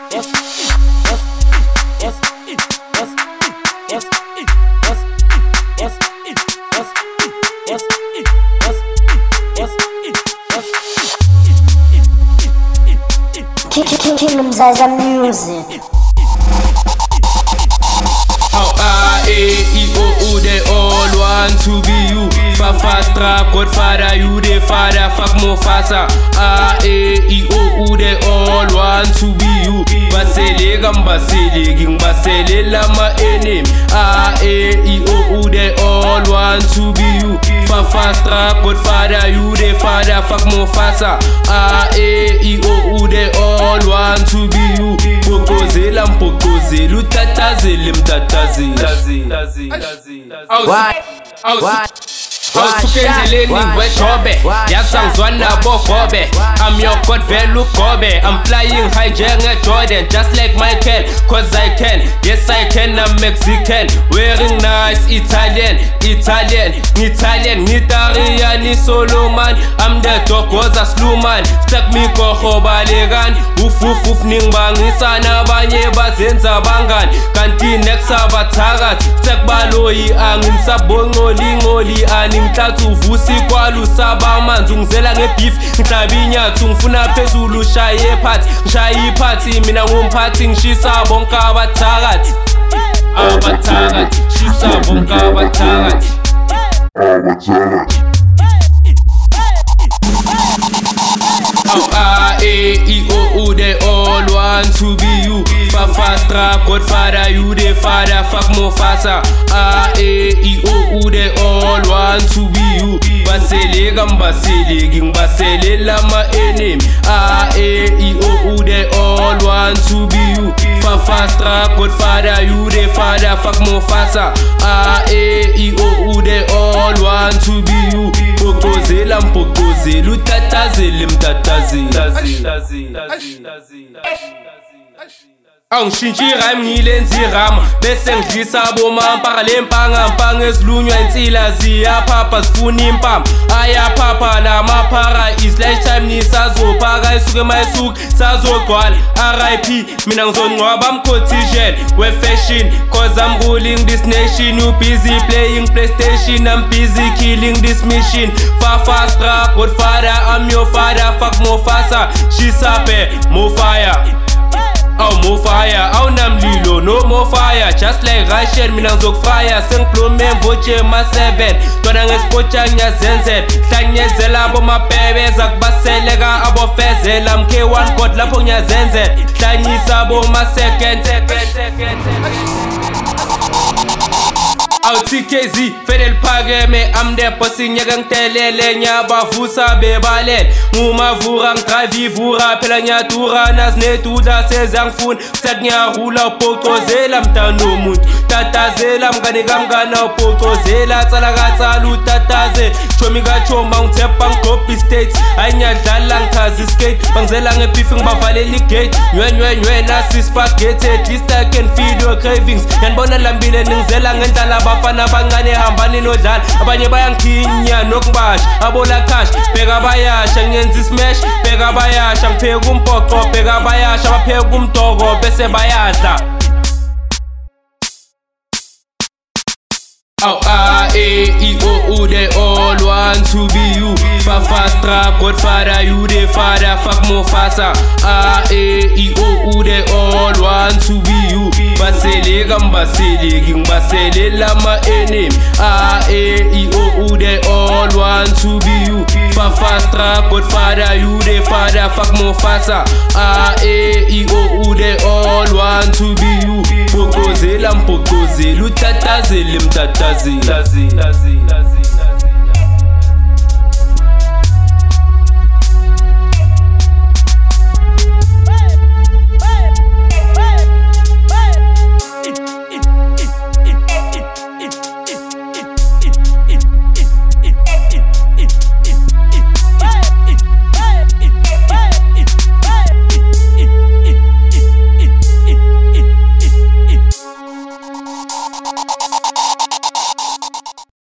Kingdoms as a music. A-E-I-O-U, they all want to be you. Fast trap, Godfather, you the father, fuck Mufasa. A-E-I-O-U, they all want to be you. Basele gambasele, ging basele lama enem. A-E-I-O-U, they all want to be you. Fast trap, Godfather, you the father, fuck Mufasa. A-E-I-O-U, they all want to be you. Pokozela mpokozela, utatazela mtatazela. Awusukendleleni wejobe yazangizwana bogobe. I'm your god velu gobe. I'm flying high Jordan, just like Michael, cause I can. Yes I can, I'm Mexican, wearing nice Italian, Nitariani Solomon. I'm the Tokoza Sluman, stuck me koho balegan. Uf ningbangisa nabanye bazenza bangan. Kanti nexa batagat, stuck baloyi angin sabongoli ani. Ngithatha uvusi kwalusa bamanzi ungizela ngebeef ngitabinyathu ngifuna phezulu shaye phathi ngishaye iphathi mina ngumphathi ngishisa bonke abathakathi shisa bonke abathakathi A-E-I-O-U, they all want to be you. Fast trap, Godfather, you the father, fuck Mufasa. A-E-I-O-U, they all want to be you. Basele gambasele, ging basele lama enem. A-E-I-O-U, they all want to be you. Fast trap, Godfather, you the father, fuck Mufasa. A-E-I-O-U, they all want to be you. Pokozela mpokozela, utatazela mtatazela. Angishintsha irhyme ngilenza irama bese ngidlisa bomampara lempanga ezilunywa insila ziyaphapha zifuna impama ayaphapha lamaphara is lifetime nisazophaka isuke mayisuke sazogcwala RIP mina ngizongcwaba mcotition we fashion cause I'm ruling this nation. You busy playing PlayStation, I'm busy killing this mission. Fast trap, Godfather, I'm your father, fuck Mufasa. She's up more fire. Oh more fire, awunamlilo no more fire. Just like Russian mina ngizokufire. Sengiplume mvoche ma7 twana ngespocha ngiyazenzela. Hlanyezela bomabhebe zakubaseleka abofezela. Mk1 god lapho ngiyazenzela. Hlanyisa boma-second. TKZ, Fedel Pageme, I'm the bossy nyagang telele nyabavusa bebalel. Ngumavura ngdravi vura phela nyatura nasnetuda sezangfuna satnya hula pokozela mtano umuntu tatazela mngane kamngana pokozela tsala katsala utataze chomi kachoma ngithepha ngcopy states ayanyadlala ngikhazi skate bangizela ngebeef ngibavaleli gate nywe nasi spaghetti at least I can feed your cravings yanibona lambile ningizela ngendala abafana abancane hambani nodlala abanye bayangikhinya nokubasha abola cash bheka bayasha ngenza ismash bheka bayasha ngipheka umphoqo bheka bayasha bapheka umdoko bese bayadla. A-E-I-O-U, they all want to be you. Fast trap, Godfather, you the father, fuck Mufasa. A-E-I-O-U, they all want to be you. Basele gambasele, ging basele lama enem. A-E-I-O-U, they all want to be you. Fast trap, Godfather, you the father, fuck Mufasa. A-E-I-O-U, they all want to be you. Pokozela mpokozela, utatazela mtatazela.